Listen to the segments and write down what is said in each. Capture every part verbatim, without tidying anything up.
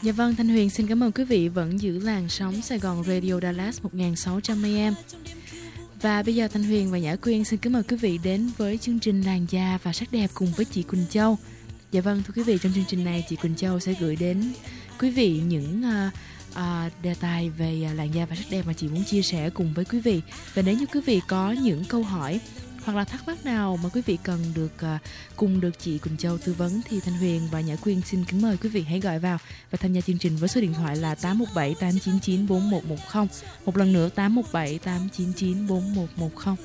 Dạ vâng, Thanh Huyền xin cảm ơn quý vị vẫn giữ làn sóng Sài Gòn Radio Dallas một nghìn sáu trăm A M. Và bây giờ Thanh Huyền và Nhã Quyên xin kính mời quý vị đến với chương trình Làn da và sắc đẹp cùng với chị Quỳnh Châu. Dạ vâng, thưa quý vị, trong chương trình này chị Quỳnh Châu sẽ gửi đến quý vị những uh, uh, đề tài về uh, làn da và sắc đẹp mà chị muốn chia sẻ cùng với quý vị. Và nếu như quý vị có những câu hỏi hoặc là thắc mắc nào mà quý vị cần được uh, cùng được chị Quỳnh Châu tư vấn thì Thanh Huyền và Nhã Quyên xin kính mời quý vị hãy gọi vào và tham gia chương trình với số điện thoại là tám một bảy tám chín chín bốn một một không. Một lần nữa tám một bảy tám chín chín bốn một một không.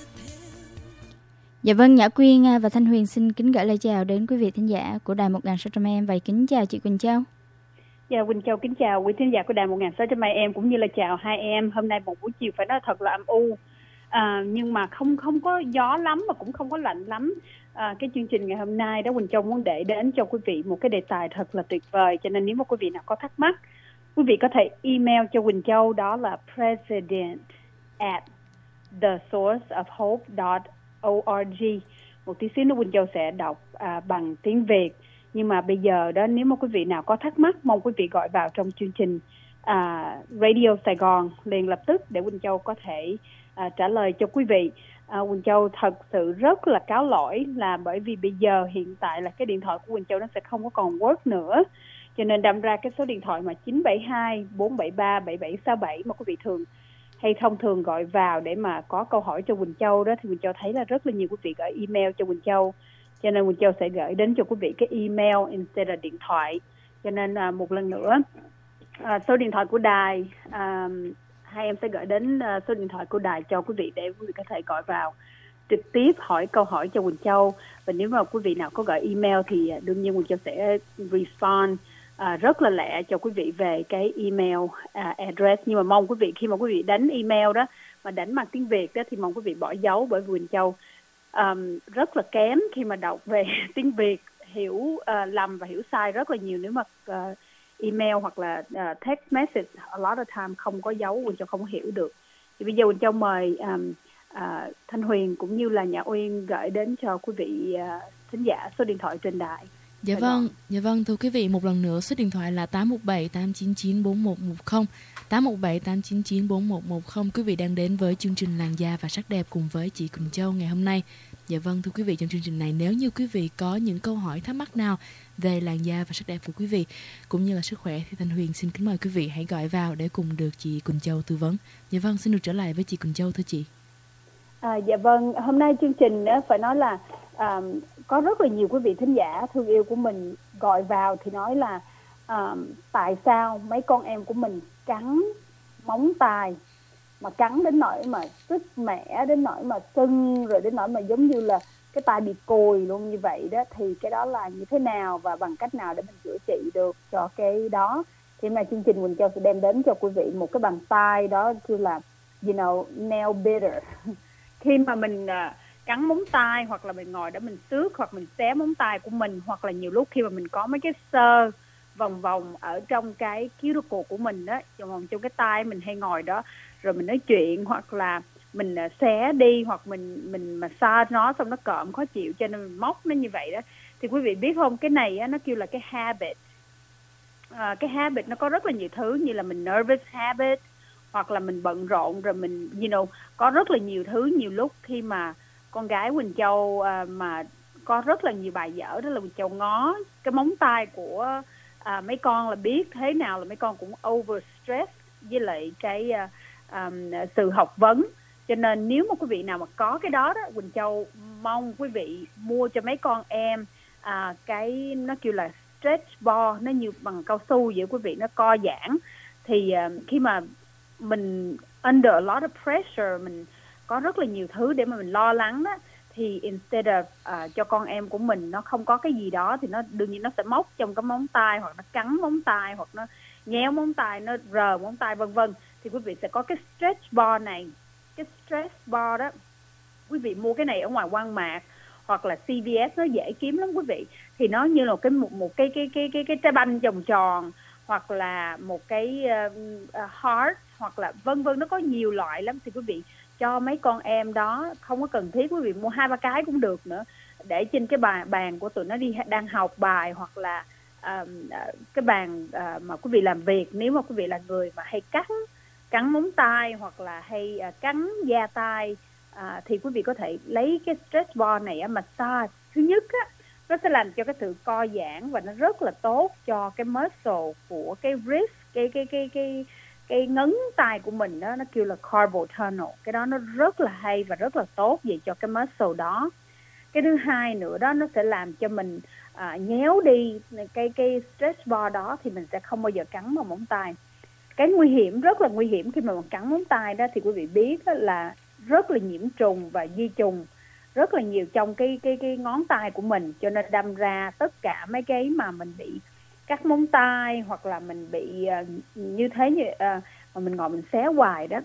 Dạ vâng, Nhã Quyên và Thanh Huyền xin kính gửi lời chào đến quý vị thính giả của đài một nghìn sáu trăm A M và kính chào chị Quỳnh Châu. Dạ, Quỳnh Châu kính chào quý thính giả của đài một nghìn sáu trăm A M cũng như là chào hai em. Hôm nay một buổi chiều phải nói thật là âm u. À, nhưng mà không không có gió lắm mà cũng không có lạnh lắm. À, cái chương trình ngày hôm nay đó Quỳnh Châu muốn để đến cho quý vị một cái đề tài thật là tuyệt vời, cho nên nếu mà quý vị nào có thắc mắc, quý vị có thể email cho Quỳnh Châu, đó là president at the source of hope dot org. Một tí xíu nữa Quỳnh Châu sẽ đọc à, bằng tiếng Việt, nhưng mà bây giờ đó nếu mà quý vị nào có thắc mắc mong quý vị gọi vào trong chương trình à, Radio Sài Gòn liền lập tức để Quỳnh Châu có thể À, trả lời cho quý vị. à, Quỳnh Châu thật sự rất là cáo lỗi là bởi vì bây giờ hiện tại là cái điện thoại của Quỳnh Châu nó sẽ không có còn work nữa, cho nên đâm ra cái số điện thoại mà chín bảy hai bốn bảy ba bảy bảy sáu bảy mà quý vị thường hay thông thường gọi vào để mà có câu hỏi cho Quỳnh Châu đó, thì Quỳnh Châu thấy là rất là nhiều quý vị gửi email cho Quỳnh Châu, cho nên Quỳnh Châu sẽ gửi đến cho quý vị cái email instead là điện thoại. Cho nên à, một lần nữa à, số điện thoại của đài à, hai em sẽ gửi đến uh, số điện thoại của đài cho quý vị để quý vị có thể gọi vào trực tiếp hỏi câu hỏi cho Quỳnh Châu. Và nếu mà quý vị nào có gửi email thì uh, đương nhiên Quỳnh Châu sẽ respond uh, rất là lẹ cho quý vị về cái email uh, address. Nhưng mà mong quý vị khi mà quý vị đánh email đó mà đánh bằng tiếng Việt đó thì mong quý vị bỏ dấu, bởi vì Quỳnh Châu um, rất là kém khi mà đọc về tiếng Việt, hiểu uh, lầm và hiểu sai rất là nhiều nếu mà uh, email hoặc là uh, text message a lot of time không có dấu, Quỳnh Châu không hiểu được. Thì bây giờ Quỳnh Châu mời um, uh, Thanh Huyền cũng như là Nhã Uyên gửi đến cho quý vị uh, thính giả số điện thoại trên đài. Dạ vâng, dạ vâng, thưa quý vị, một lần nữa số điện thoại là tám một bảy tám chín chín bốn một một không, tám một bảy tám chín chín bốn một một không. Quý vị đang đến với chương trình Làn da và sắc đẹp cùng với chị Quỳnh Châu ngày hôm nay. Dạ vâng, thưa quý vị, trong chương trình này nếu như quý vị có những câu hỏi thắc mắc nào về làn da và sắc đẹp của quý vị cũng như là sức khỏe thì Thanh Huyền xin kính mời quý vị hãy gọi vào để cùng được chị Quỳnh Châu tư vấn. Dạ vâng, xin được trở lại với chị Quỳnh Châu thưa chị. À, dạ vâng, hôm nay chương trình đó, phải nói là à, có rất là nhiều quý vị thính giả thương yêu của mình gọi vào thì nói là à, tại sao mấy con em của mình cắn móng tay, mà cắn đến nỗi mà sứt mẻ, đến nỗi mà sưng, rồi đến nỗi mà giống như là cái tay bị cùi luôn như vậy đó, thì cái đó là như thế nào và bằng cách nào để mình chữa trị được cho cái đó. Thì hôm nay chương trình Quỳnh Châu sẽ đem đến cho quý vị một cái bàn tay đó kêu là you know nail bitter. Khi mà mình uh, cắn móng tay hoặc là mình ngồi đó mình xước hoặc mình xé móng tay của mình, hoặc là nhiều lúc khi mà mình có mấy cái xơ vòng vòng ở trong cái cuticle của mình đó, vòng trong cái tay mình hay ngồi đó rồi mình nói chuyện, hoặc là mình uh, xé đi, hoặc mình mình massage nó xong nó cộm khó chịu cho nên mình móc nó như vậy đó, thì quý vị biết không, cái này á, nó kêu là cái habit. À, cái habit nó có rất là nhiều thứ, như là mình nervous habit, hoặc là mình bận rộn rồi mình you know có rất là nhiều thứ. Nhiều lúc khi mà con gái Quỳnh Châu à, mà có rất là nhiều bài vở đó là Quỳnh Châu ngó cái móng tay của à, mấy con là biết thế nào là mấy con cũng over stress với lại cái à, à, sự học vấn. Cho nên nếu mà quý vị nào mà có cái đó đó, Quỳnh Châu mong quý vị mua cho mấy con em à, cái nó kêu là stretch ball, nó như bằng cao su vậy quý vị, nó co giãn. Thì uh, khi mà mình under a lot of pressure, mình có rất là nhiều thứ để mà mình lo lắng đó, thì instead of uh, cho con em của mình nó không có cái gì đó thì nó đương nhiên nó sẽ móc trong cái móng tay, hoặc nó cắn móng tay, hoặc nó nhéo móng tay, nó rờ móng tay vân vân. Thì quý vị sẽ có cái stretch ball này. Cái stretch ball đó quý vị mua cái này ở ngoài Walmart hoặc là xê vê ét, nó dễ kiếm lắm quý vị. Thì nó như là cái một một cái cái cái cái cái trái banh vòng tròn, hoặc là một cái uh, heart, hoặc là vân vân, nó có nhiều loại lắm. Thì quý vị cho mấy con em đó, không có cần thiết quý vị mua hai ba cái cũng được nữa, để trên cái bàn bàn của tụi nó đi đang học bài, hoặc là à, cái bàn à, mà quý vị làm việc, nếu mà quý vị là người mà hay cắn cắn móng tay hoặc là hay à, cắn da tay, à, thì quý vị có thể lấy cái stretch ball này á, massage. Thứ nhất á, nó sẽ làm cho cái sự co giãn và nó rất là tốt cho cái muscle của cái wrist, cái cái cái cái cái ngấn tay của mình đó, nó kêu là carpal tunnel. Cái đó nó rất là hay và rất là tốt về cho cái muscle đó. Cái thứ hai nữa đó, nó sẽ làm cho mình à, nhéo đi cái cái stretch bar đó, thì mình sẽ không bao giờ cắn vào móng tay. Cái nguy hiểm, rất là nguy hiểm khi mà mình cắn móng tay đó, thì quý vị biết đó là rất là nhiễm trùng và di trùng rất là nhiều trong cái cái cái ngón tay của mình, cho nên đâm ra tất cả mấy cái mà mình bị cắt móng tay hoặc là mình bị uh, như thế như uh, mà mình ngồi mình xé hoài đó,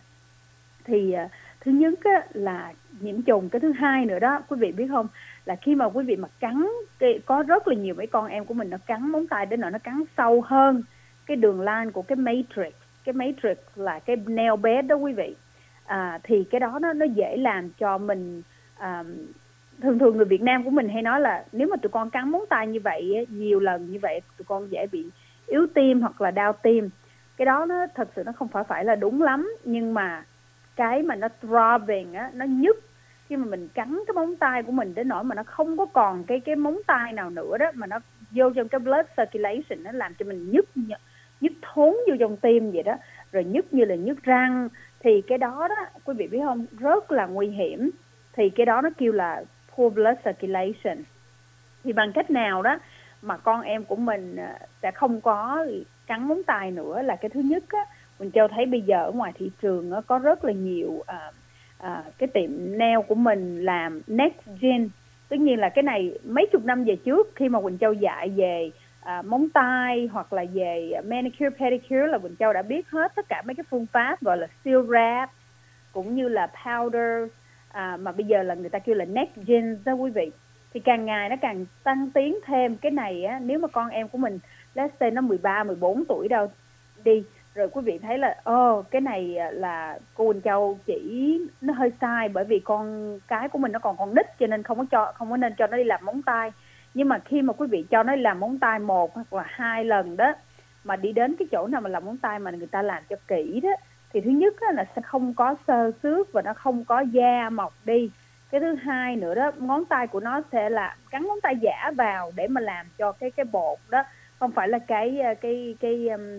thì uh, thứ nhất á, là nhiễm trùng. Cái thứ hai nữa đó, quý vị biết không, là khi mà quý vị mà cắn cái, có rất là nhiều mấy con em của mình nó cắn móng tay đến nỗi nó cắn sâu hơn cái đường line của cái matrix. Cái matrix là cái nail bed đó quý vị. À, thì cái đó nó, nó dễ làm cho mình à, thường thường người Việt Nam của mình hay nói là nếu mà tụi con cắn móng tay như vậy nhiều lần như vậy, tụi con dễ bị yếu tim hoặc là đau tim. Cái đó nó thật sự nó không phải phải là đúng lắm, nhưng mà cái mà nó throbbing á, nó nhức khi mà mình cắn cái móng tay của mình đến nỗi mà nó không có còn cái cái móng tay nào nữa đó, mà nó vô trong cái blood circulation, nó làm cho mình nhức nhức thốn vô trong tim vậy đó, rồi nhức như là nhức răng. Thì cái đó đó quý vị biết không, rất là nguy hiểm. Thì cái đó nó kêu là poor blood circulation. Thì bằng cách nào đó mà con em của mình sẽ không có cắn móng tay nữa là cái thứ nhất á, mình Châu thấy bây giờ ở ngoài thị trường á, có rất là nhiều à, à, cái tiệm nail của mình làm next gen. Tất nhiên là cái này mấy chục năm về trước, khi mà Quỳnh Châu dạy về à, móng tay hoặc là về manicure pedicure là Quỳnh Châu đã biết hết tất cả mấy cái phương pháp gọi là seal wrap cũng như là powder, à, mà bây giờ là người ta kêu là next gen đó quý vị. Thì càng ngày nó càng tăng tiến thêm. Cái này á, nếu mà con em của mình let's say nó mười ba, mười bốn tuổi đâu đi, rồi quý vị thấy là ồ oh, cái này là cô Quỳnh Châu chỉ nó hơi sai, bởi vì con cái của mình nó còn còn nít, cho nên không có cho không có nên cho nó đi làm móng tay. Nhưng mà khi mà quý vị cho nó đi làm móng tay một hoặc là hai lần đó, mà đi đến cái chỗ nào mà làm móng tay mà người ta làm cho kỹ đó, thì thứ nhất là sẽ không có xơ xước và nó không có da mọc đi. Cái thứ hai nữa đó, ngón tay của nó sẽ là cắn ngón tay giả vào để mà làm cho cái cái bột đó, không phải là cái cái cái um,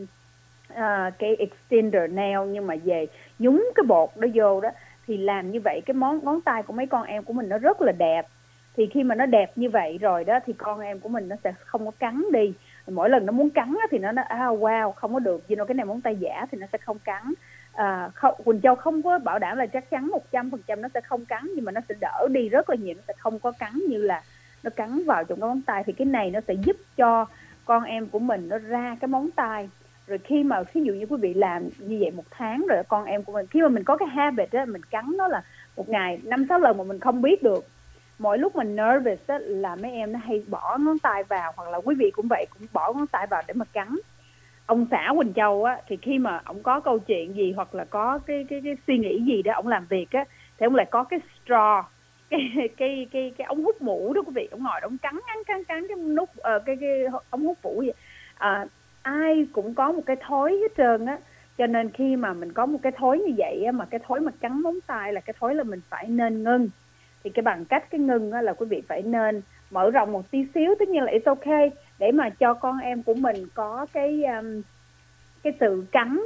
uh, cái extender nail, nhưng mà về nhúng cái bột đó vô đó, thì làm như vậy cái món ngón tay của mấy con em của mình nó rất là đẹp. Thì khi mà nó đẹp như vậy rồi đó, thì con em của mình nó sẽ không có cắn đi. Mỗi lần nó muốn cắn thì nó nói à wow không có được, you know, cái này móng tay giả thì nó sẽ không cắn. À, không, Quỳnh Châu không có bảo đảm là chắc chắn một trăm phần trăm nó sẽ không cắn, nhưng mà nó sẽ đỡ đi rất là nhiều, nó sẽ không có cắn như là nó cắn vào trong cái móng tay. Thì cái này nó sẽ giúp cho con em của mình nó ra cái móng tay. Rồi khi mà ví dụ như quý vị làm như vậy một tháng rồi, con em của mình khi mà mình có cái habit đó, mình cắn nó là một ngày năm sáu lần mà mình không biết được. Mỗi lúc mình nervous đó, là mấy em nó hay bỏ ngón tay vào, hoặc là quý vị cũng vậy, cũng bỏ ngón tay vào để mà cắn. Ông xã Quỳnh Châu á, thì khi mà ông có câu chuyện gì hoặc là có cái cái cái suy nghĩ gì đó ông làm việc á, thì ông lại có cái straw, cái cái cái cái ống hút mũ đó quý vị, ông ngồi ông cắn cắn cắn cắn cái nút uh, cái cái ống hút mũ vậy. À, ai cũng có một cái thói hết trơn á, cho nên khi mà mình có một cái thói như vậy á, mà cái thói mà cắn móng tay là cái thói là mình phải nên ngưng. Thì cái bằng cách cái ngưng á, là quý vị phải nên mở rộng một tí xíu, tất nhiên là it's okay, để mà cho con em của mình có cái um, cái sự cắn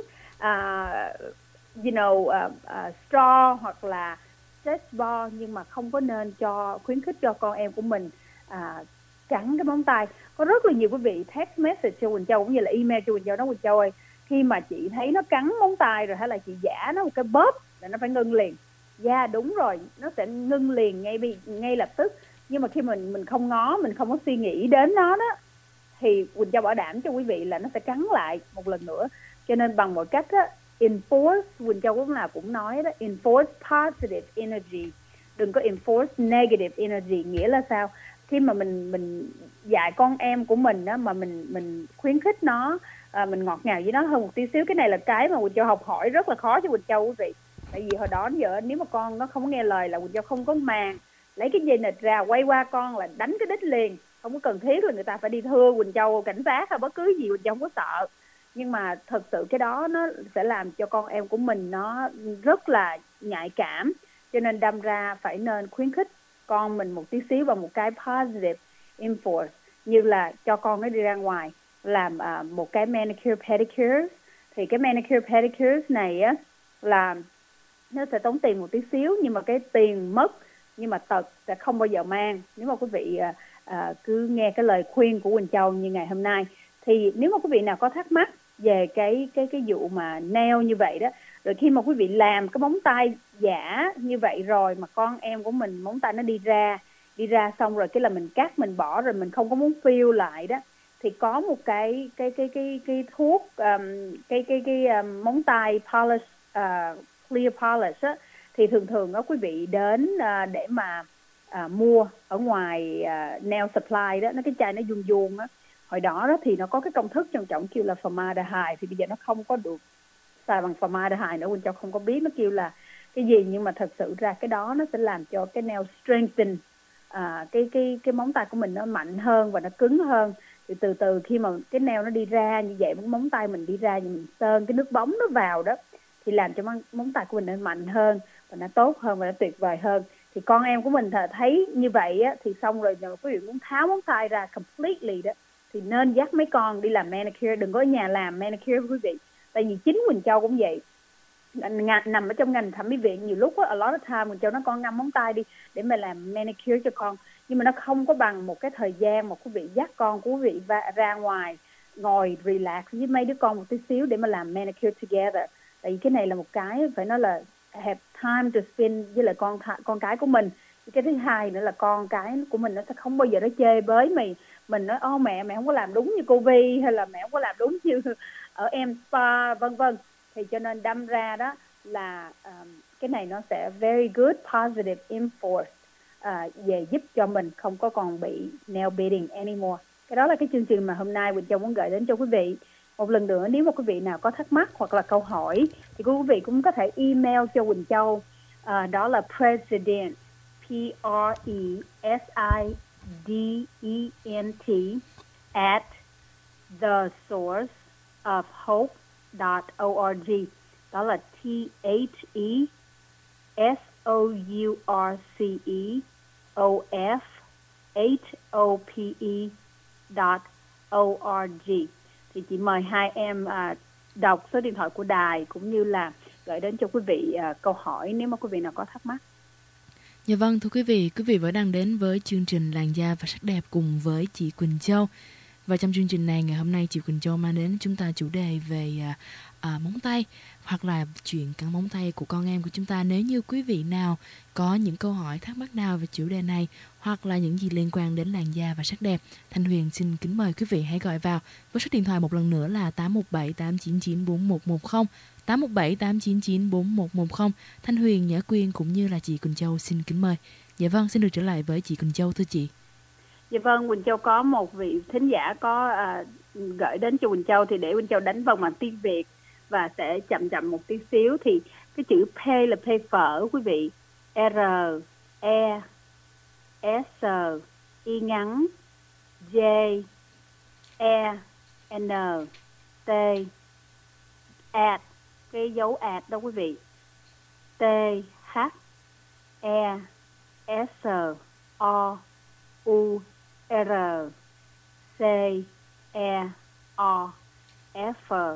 uh, you know uh, uh, straw hoặc là stretch ball, nhưng mà không có nên cho khuyến khích cho con em của mình uh, cắn cái móng tay. Có rất là nhiều quý vị text message cho Quỳnh Châu cũng như là email cho Quỳnh Châu, nói Quỳnh Châu ơi, khi mà chị thấy nó cắn móng tay rồi hay là chị giả nó một cái bóp là nó phải ngưng liền. Dạ yeah, đúng rồi, nó sẽ ngưng liền ngay ngay lập tức. Nhưng mà khi mình mình không ngó, mình không có suy nghĩ đến nó đó, thì Quỳnh Châu bảo đảm cho quý vị là nó sẽ cắn lại một lần nữa. Cho nên bằng mọi cách á, enforce, Quỳnh Châu cũng là cũng nói đó, enforce positive energy, đừng có enforce negative energy. Nghĩa là sao? Khi mà mình mình dạy con em của mình đó, mà mình mình khuyến khích nó, à, mình ngọt ngào với nó hơn một tí xíu. Cái này là cái mà Quỳnh Châu học hỏi rất là khó cho Quỳnh Châu quý vị. Tại vì hồi đó đến giờ nếu mà con nó không có nghe lời là Quỳnh Châu không có màng, lấy cái dây nịt ra quay qua con là đánh cái đít liền. không có cần thiết là người ta phải đi thưa Quỳnh Châu cảnh sát hay bất cứ gì. Quỳnh Châu không có sợ, nhưng mà thật sự cái đó nó sẽ làm cho con em của mình nó rất là nhạy cảm, cho nên đâm ra phải nên khuyến khích con mình một tí xíu bằng một cái positive influence, như là cho con nó đi ra ngoài làm uh, một cái manicure pedicure. Thì cái manicure pedicure này á là nó sẽ tốn tiền một tí xíu, nhưng mà cái tiền mất nhưng mà tật sẽ không bao giờ mang. Nếu mà quý vị uh, uh, cứ nghe cái lời khuyên của Quỳnh Châu như ngày hôm nay, thì nếu mà quý vị nào có thắc mắc về cái cái cái vụ mà nail như vậy đó, rồi khi mà quý vị làm cái móng tay giả như vậy rồi mà con em của mình móng tay nó đi ra đi ra xong rồi cái là mình cắt mình bỏ rồi mình không có muốn fill lại đó, thì có một cái cái cái cái cái thuốc um, cái cái cái um, móng tay polish, uh, clear polish á, thì thường thường đó quý vị đến uh, để mà uh, mua ở ngoài uh, nail supply đó, nó cái chai nó vuông vuông á. Hồi đó đó thì nó có cái công thức trọng trọng kêu là formaldehyde, thì bây giờ nó không có được xài bằng formaldehyde nữa. Quỳnh Châu không có biết nó kêu là cái gì, nhưng mà thật sự ra cái đó nó sẽ làm cho cái nail strengthen, à, cái cái cái móng tay của mình nó mạnh hơn và nó cứng hơn. Thì từ từ khi mà cái nail nó đi ra như vậy, móng tay mình đi ra, như mình sơn cái nước bóng nó vào đó, thì làm cho móng, móng tay của mình nó mạnh hơn và nó tốt hơn và nó tuyệt vời hơn. Thì con em của mình thấy như vậy á, thì xong rồi nếu quý vị muốn tháo móng tay ra completely đó, thì nên dắt mấy con đi làm manicure, đừng có ở nhà làm manicure quý vị. Tại vì chính Quỳnh Châu cũng vậy, nằm ở trong ngành thẩm mỹ viện, nhiều lúc á, a lot of time Quỳnh Châu nói con ngâm móng tay đi để mà làm manicure cho con, nhưng mà nó không có bằng một cái thời gian mà quý vị dắt con của quý vị ra ngoài ngồi relax với mấy đứa con một tí xíu để mà làm manicure together. Tại vì cái này là một cái phải nói là have time to spend với lại con con cái của mình. Cái thứ hai nữa là con cái của mình nó sẽ không bao giờ nó chê bới mình mình nói ô mẹ mẹ không có làm đúng như cô Vi, hay là mẹ không có làm đúng như ở em spa vân vân. Thì cho nên đâm ra đó là um, cái này nó sẽ very good positive influence uh, về giúp cho mình không có còn bị nail beating anymore. Cái đó là cái chương trình mà hôm nay Quỳnh Châu muốn gửi đến cho quý vị. Một lần nữa, nếu mà quý vị nào có thắc mắc hoặc là câu hỏi thì quý vị cũng có thể email cho Quỳnh Châu, uh, đó là president P R E S I D E N T at the source of hope dot org. Đó là T H E S O U R C E O F H O P E dot org. Thì chị mời hai em à, đọc số điện thoại của đài cũng như là gửi đến cho quý vị à, câu hỏi nếu mà quý vị nào có thắc mắc. Dạ vâng, thưa quý vị, quý vị vẫn đang đến với chương trình Làn da và sắc đẹp cùng với chị Quỳnh Châu. Và trong chương trình này ngày hôm nay chị Quỳnh Châu mang đến chúng ta chủ đề về à, à, móng tay hoặc là chuyện cắn móng tay của con em của chúng ta. Nếu như quý vị nào có những câu hỏi thắc mắc nào về chủ đề này hoặc là những gì liên quan đến làn da và sắc đẹp, Thanh Huyền xin kính mời quý vị hãy gọi vào với số điện thoại một lần nữa là tám một bảy tám chín chín bốn một một không, tám một bảy tám chín chín bốn một một không. Thanh Huyền, Nhã Quyên cũng như là chị Quỳnh Châu xin kính mời. Dạ vâng, xin được trở lại với chị Quỳnh Châu thưa chị. Dạ vâng, Quỳnh Châu có một vị thính giả có à, gửi đến cho Quỳnh Châu, thì để Quỳnh Châu đánh vần bằng tiếng Việt và sẽ chậm chậm một tí xíu. Thì cái chữ P là P phở quý vị, R E S Y ngắn J E N T at, cái dấu at đó quý vị, T H E S O U R C E O F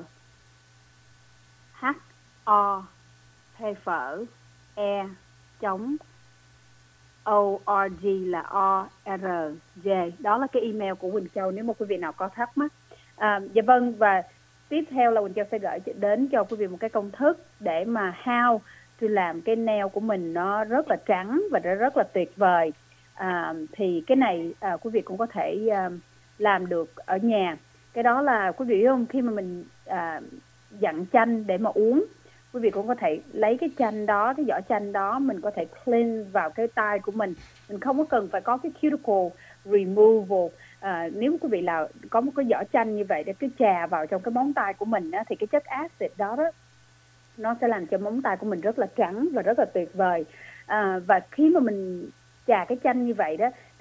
H O P phở E chống O R G là O R J. Đó là cái email của Quỳnh Châu nếu mà quý vị nào có thắc mắc. À, dạ vâng, và tiếp theo là Quỳnh Châu sẽ gửi đến cho quý vị một cái công thức để mà how to làm cái nail của mình nó rất là trắng và nó rất là tuyệt vời. À, thì cái này à, quý vị cũng có thể à, làm được ở nhà. Cái đó là quý vị biết không, khi mà mình à, dặn chanh để mà uống, quý vị cũng có thể lấy cái chanh đó, cái vỏ chanh đó, mình có thể clean vào cái tay của mình. Mình không có cần phải có cái cuticle removal. À, nếu quý vị là có một cái vỏ chanh như vậy để cứ chà vào trong cái móng tay của mình á, thì cái chất acid đó, đó nó sẽ làm cho móng tay của mình rất là trắng và rất là tuyệt vời. À, và khi mà mình chà cái chanh như vậy đó, thì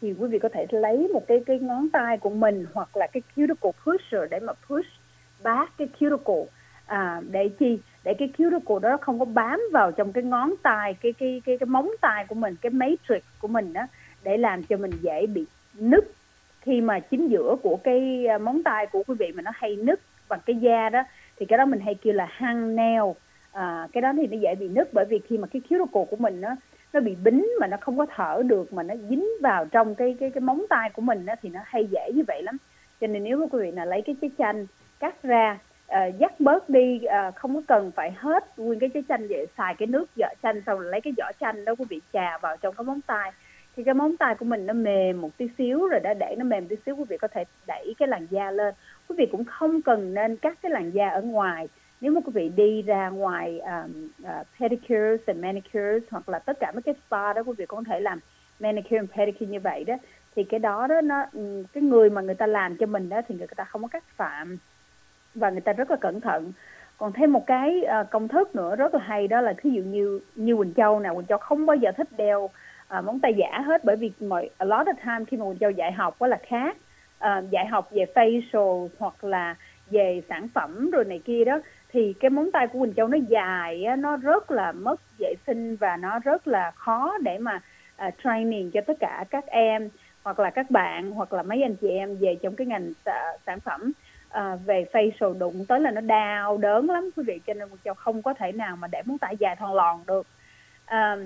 thì quý vị có thể lấy một cái cái ngón tay của mình hoặc là cái cuticle pusher để mà push back cái cuticle, à, để chi để cái cuticle đó không có bám vào trong cái ngón tay, cái cái cái cái móng tay của mình, cái matrix của mình đó, để làm cho mình dễ bị nứt khi mà chính giữa của cái móng tay của quý vị mà nó hay nứt bằng cái da đó, thì cái đó mình hay kêu là hang nail. À, cái đó thì nó dễ bị nứt bởi vì khi mà cái cuticle của mình nó nó bị bính mà nó không có thở được, mà nó dính vào trong cái cái cái móng tay của mình đó, thì nó hay dễ như vậy lắm. Cho nên nếu mà quý vị là lấy cái trái chanh cắt ra, uh, dắt bớt đi, uh, không có cần phải hết nguyên cái trái chanh vậy, xài cái nước vỏ chanh xong rồi lấy cái vỏ chanh đó quý vị chà vào trong cái móng tay, thì cái móng tay của mình nó mềm một tí xíu rồi đã, để nó mềm tí xíu quý vị có thể đẩy cái làn da lên. Quý vị cũng không cần nên cắt cái làn da ở ngoài. Nếu mà quý vị đi ra ngoài um, uh, pedicures and manicures hoặc là tất cả mấy cái spa đó, quý vị có thể làm manicure and pedicure như vậy đó, thì cái đó đó nó cái người mà người ta làm cho mình đó thì người ta không có cắt phạm và người ta rất là cẩn thận. Còn thêm một cái uh, công thức nữa rất là hay, đó là thí dụ như như Quỳnh Châu nè, Quỳnh Châu không bao giờ thích đeo uh, móng tay giả hết, bởi vì mọi a lot of time khi mà Quỳnh Châu dạy học đó là khác, uh, dạy học về facial hoặc là về sản phẩm rồi này kia đó, thì cái móng tay của Quỳnh Châu nó dài, nó rất là mất vệ sinh và nó rất là khó để mà uh, training cho tất cả các em hoặc là các bạn hoặc là mấy anh chị em về trong cái ngành uh, sản phẩm uh, về facial, đụng tới là nó đau đớn lắm quý vị. Cho nên Quỳnh Châu không có thể nào mà để móng tay dài thon lòn được. Uh,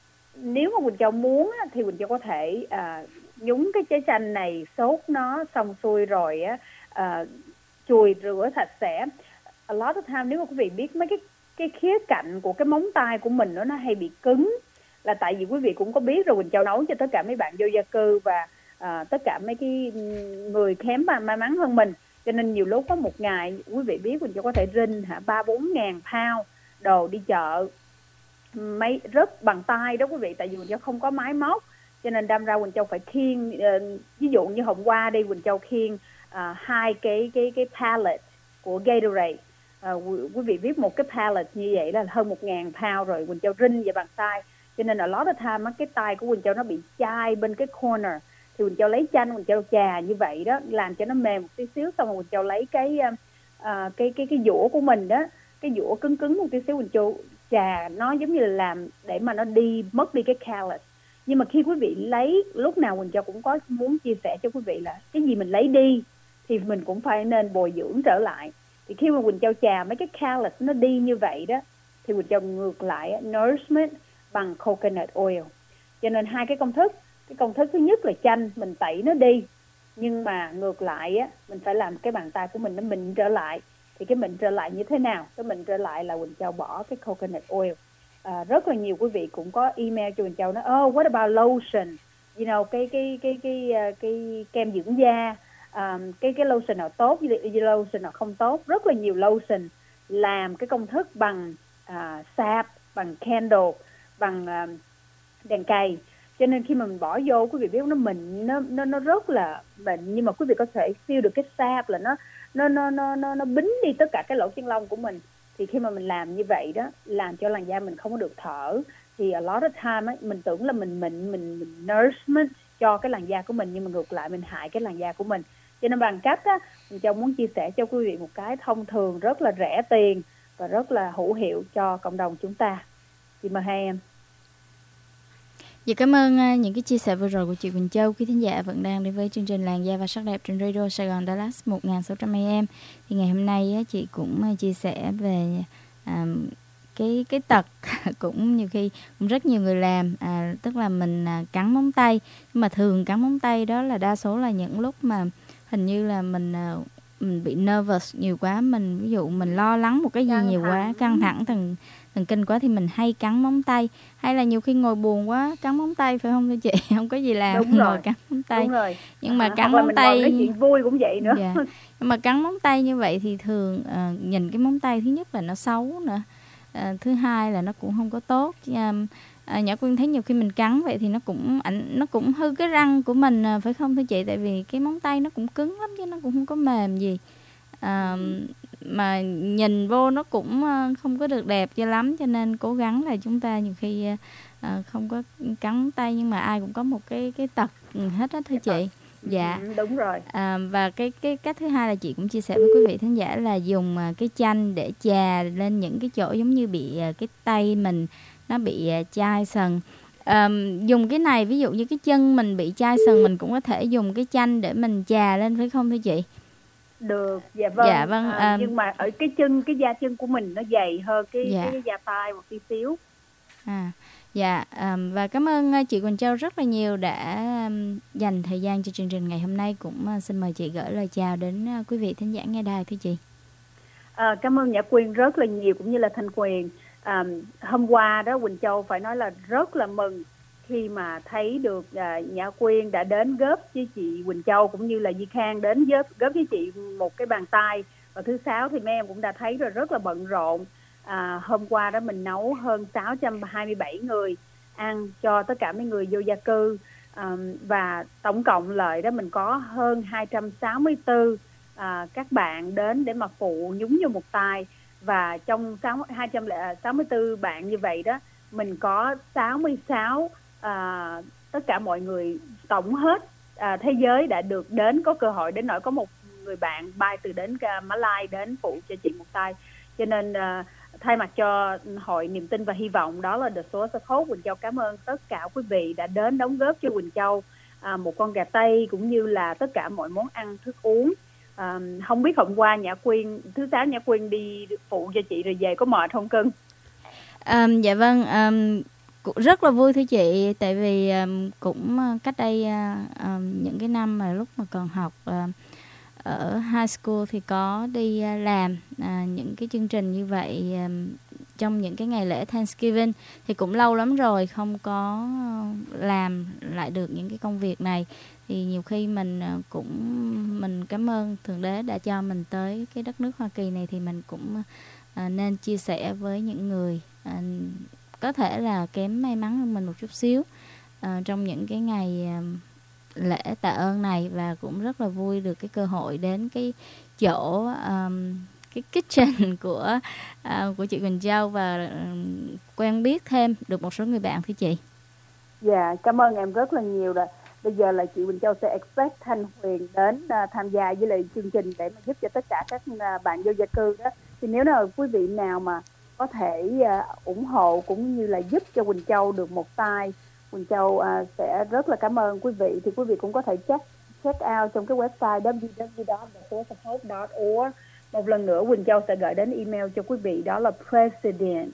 nếu mà Quỳnh Châu muốn thì Quỳnh Châu có thể uh, nhúng cái trái chanh này, sốt nó xong xuôi rồi uh, chùi rửa sạch sẽ. A lot of time nếu mà quý vị biết mấy cái cái khía cạnh của cái móng tay của mình đó, nó hay bị cứng, là tại vì quý vị cũng có biết rồi, Quỳnh Châu nấu cho tất cả mấy bạn vô gia cư và uh, tất cả mấy cái người kém và may mắn hơn mình, cho nên nhiều lúc có một ngày quý vị biết Quỳnh Châu có thể rinh hả ba bốn ngàn pound đồ đi chợ, mấy rớt bằng tay đó quý vị, tại vì Quỳnh Châu không có máy móc, cho nên đâm ra Quỳnh Châu phải khiêng. Uh, ví dụ như hôm qua đi, Quỳnh Châu khiêng uh, hai cái cái cái pallet của Gatorade. À, quý vị biết một cái pallet như vậy là hơn một ngàn pound rồi, Quỳnh Châu rinh về bằng tay, cho nên là lot of time cái tay của Quỳnh Châu nó bị chai bên cái corner, thì Quỳnh Châu lấy chanh Quỳnh Châu chà như vậy đó, làm cho nó mềm một tí xíu, xong rồi Quỳnh Châu lấy cái uh, cái cái cái dũa của mình đó, cái dũa cứng cứng một tí xíu, Quỳnh Châu chà nó giống như là làm để mà nó đi mất đi cái callus. Nhưng mà khi quý vị lấy, lúc nào Quỳnh Châu cũng có muốn chia sẻ cho quý vị là cái gì mình lấy đi thì mình cũng phải nên bồi dưỡng trở lại. Thì khi mà Quỳnh Châu chà mấy cái callus nó đi như vậy đó, thì Quỳnh Châu ngược lại nourishment bằng coconut oil. Cho nên hai cái công thức, cái công thức thứ nhất là chanh mình tẩy nó đi, nhưng mà ngược lại á, mình phải làm cái bàn tay của mình nó mịn trở lại. Thì cái mịn trở lại như thế nào? Cái mịn trở lại là Quỳnh Châu bỏ cái coconut oil. À, rất là nhiều quý vị cũng có email cho Quỳnh Châu nói, oh what about lotion, you know, cái cái cái cái cái, cái kem dưỡng da. Um, cái cái lotion nào tốt với lotion nào không tốt. Rất là nhiều lotion làm cái công thức bằng uh, sap, bằng candle, bằng uh, đèn cầy, cho nên khi mà mình bỏ vô quý vị biết nó mịn, nó nó nó rất là mịn, nhưng mà quý vị có thể feel được cái sap là nó nó nó nó nó nó bính đi tất cả cái lỗ chân lông của mình. Thì khi mà mình làm như vậy đó, làm cho làn da mình không có được thở, thì a lot of time ấy, mình tưởng là mình mịn, mình, mình nourishment cho cái làn da của mình, nhưng mà ngược lại mình hại cái làn da của mình. Cho nên bằng cách á, mình Châu muốn chia sẻ cho quý vị một cái thông thường rất là rẻ tiền và rất là hữu hiệu cho cộng đồng chúng ta. Chị mời hai em. Dạ, cảm ơn những cái chia sẻ vừa rồi của chị Quỳnh Châu. Quý thính giả vẫn đang đến với chương trình Làn da và sắc đẹp trên Radio Sài Gòn Dallas một nghìn sáu trăm a em. Thì ngày hôm nay chị cũng chia sẻ về à, cái cái tật cũng nhiều khi cũng rất nhiều người làm, à, tức là mình à, cắn móng tay, nhưng mà thường cắn móng tay đó là đa số là những lúc mà hình như là mình à, mình bị nervous nhiều quá, mình ví dụ mình lo lắng một cái gì căng nhiều thẳng. quá, căng thẳng thần thần kinh quá thì mình hay cắn móng tay, hay là nhiều khi ngồi buồn quá cắn móng tay, phải không thưa chị? Không có gì làm Đúng ngồi rồi. cắn móng tay. Đúng rồi. Nhưng mà à, cắn hoặc là móng mình tay nói chuyện vui cũng vậy nữa. Dạ. Nhưng mà cắn móng tay như vậy thì thường à, nhìn cái móng tay thứ nhất là nó xấu nữa, à, thứ hai là nó cũng không có tốt. À, à, Nhã Quyên thấy nhiều khi mình cắn vậy thì nó cũng ảnh nó cũng hư cái răng của mình, phải không thưa chị? Tại vì cái móng tay nó cũng cứng lắm chứ nó cũng không có mềm gì. À, mà nhìn vô nó cũng không có được đẹp cho lắm, cho nên cố gắng là chúng ta nhiều khi uh, không có cắn tay, nhưng mà ai cũng có một cái cái tật hết á thưa chị. Dạ, ừ, đúng rồi. À, và cái cái cách thứ hai là chị cũng chia sẻ với quý vị thính giả là dùng cái chanh để chà lên những cái chỗ giống như bị cái tay mình nó bị chai sần. À, dùng cái này, ví dụ như cái chân mình bị chai sần, mình cũng có thể dùng cái chanh để mình chà lên, phải không thưa chị? Được, dạ vâng. Dạ, vâng à, à, nhưng mà ở cái chân, cái da chân của mình nó dày hơn cái, dạ. cái da tay một tí xíu. À, dạ, um, và cảm ơn chị Quỳnh Châu rất là nhiều đã um, dành thời gian cho chương trình ngày hôm nay. Cũng uh, xin mời chị gửi lời chào đến uh, quý vị thính giả nghe đài thưa chị. À, cảm ơn Nhã Quyên rất là nhiều, cũng như là Thanh Quyền. À, hôm qua đó Quỳnh Châu phải nói là rất là mừng khi mà thấy được à, Nhã Quyên đã đến góp với chị Quỳnh Châu, cũng như là Di Khang đến góp, góp với chị một cái bàn tay. Và thứ sáu thì mấy em cũng đã thấy rồi, rất là bận rộn. À, hôm qua đó mình nấu hơn sáu trăm hai mươi bảy người ăn cho tất cả mấy người vô gia cư, à, và tổng cộng lại đó mình có hơn hai trăm sáu mươi tư à, các bạn đến để mà phụ nhúng vô một tay. Và trong hai trăm sáu mươi tư bạn như vậy đó, mình có sáu mươi sáu à, tất cả mọi người tổng hết à, thế giới đã được đến, có cơ hội đến, nỗi có một người bạn bay từ đến Mã Lai đến phụ cho chị một tay. Cho nên à, thay mặt cho Hội Niềm Tin và Hy Vọng, đó là The Source of Hope, Quỳnh Châu cảm ơn tất cả quý vị đã đến đóng góp cho Quỳnh Châu à, một con gà tây, cũng như là tất cả mọi món ăn thức uống. À, không biết hôm qua Nhã Quyên, thứ sáu Nhã Quyên đi phụ cho chị rồi về có mệt không cưng? À, dạ vâng, um, rất là vui thưa chị, tại vì um, cũng cách đây uh, um, những cái năm mà lúc mà còn học uh, ở high school thì có đi uh, làm uh, những cái chương trình như vậy um, trong những cái ngày lễ Thanksgiving, thì cũng lâu lắm rồi không có làm lại được những cái công việc này. Thì nhiều khi mình cũng mình cảm ơn Thượng Đế đã cho mình tới cái đất nước Hoa Kỳ này, thì mình cũng uh, nên chia sẻ với những người uh, có thể là kém may mắn hơn mình một chút xíu uh, trong những cái ngày uh, lễ tạ ơn này. Và cũng rất là vui được cái cơ hội đến cái chỗ um, cái kitchen của uh, của chị Quỳnh Châu và um, quen biết thêm được một số người bạn thưa chị. Dạ, yeah, cảm ơn em rất là nhiều. Rồi bây giờ là chị Quỳnh Châu sẽ expect Thanh Huyền đến uh, tham gia với lại chương trình để mà giúp cho tất cả các uh, bạn vô gia cư đó. Thì nếu nào quý vị nào mà có thể uh, ủng hộ cũng như là giúp cho Quỳnh Châu được một tay, Quỳnh Châu uh, sẽ rất là cảm ơn quý vị. Thì quý vị cũng có thể check check out trong cái website w w w dot the source of hope dot org. Một lần nữa Quỳnh Châu sẽ gửi đến email cho quý vị, đó là president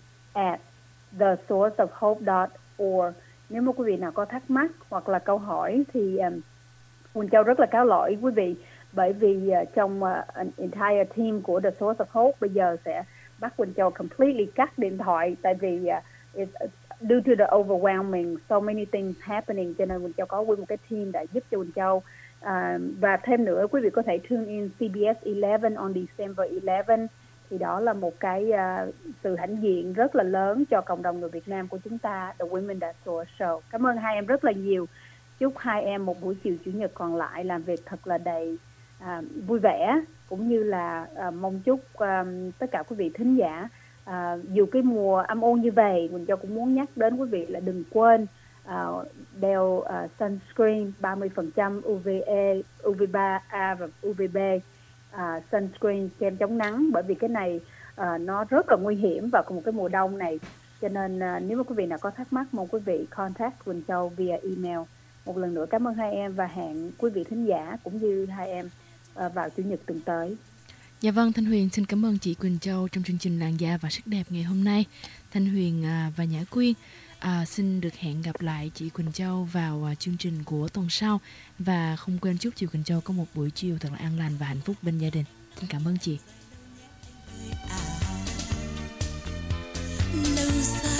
at the source of hope dot org. Nếu mà quý vị nào có thắc mắc hoặc là câu hỏi thì um, Quỳnh Châu rất là cáo lỗi quý vị, bởi vì uh, trong uh, an entire team của The Source of Hope bây giờ sẽ bắt Quỳnh Châu completely cắt điện thoại, tại vì uh, it's, uh, due to the overwhelming so many things happening, cho nên Quỳnh Châu có nguyên một cái team đã giúp cho Quỳnh Châu. Uh, và thêm nữa quý vị có thể tune in C B S eleven on December eleventh, thì đó là một cái uh, sự hãnh diện rất là lớn cho cộng đồng người Việt Nam của chúng ta, The Women That Source Show. Cảm ơn hai em rất là nhiều. Chúc hai em một buổi chiều Chủ nhật còn lại làm việc thật là đầy uh, vui vẻ, cũng như là uh, mong chúc um, tất cả quý vị thính giả, uh, dù cái mùa âm ôn như vậy, mình cho cũng muốn nhắc đến quý vị là đừng quên uh, đeo uh, sunscreen ba mươi phần trăm u vê a, u vê ba A và u vê bê. Uh, sunscreen, kem chống nắng, bởi vì cái này uh, nó rất là nguy hiểm vào một cái mùa đông này. Cho nên uh, nếu mà quý vị nào có thắc mắc, mong quý vị contact Quỳnh Châu via email. Một lần nữa cảm ơn hai em và hẹn quý vị thính giả cũng như hai em uh, vào Chủ nhật tuần tới. Dạ vâng, Thanh Huyền xin cảm ơn chị Quỳnh Châu trong chương trình Làn Da và Sắc Đẹp ngày hôm nay. Thanh Huyền uh, và Nhã Quyên À, xin được hẹn gặp lại chị Quỳnh Châu vào uh, chương trình của tuần sau. Và không quên chúc chị Quỳnh Châu có một buổi chiều thật là an lành và hạnh phúc bên gia đình. Xin cảm ơn chị.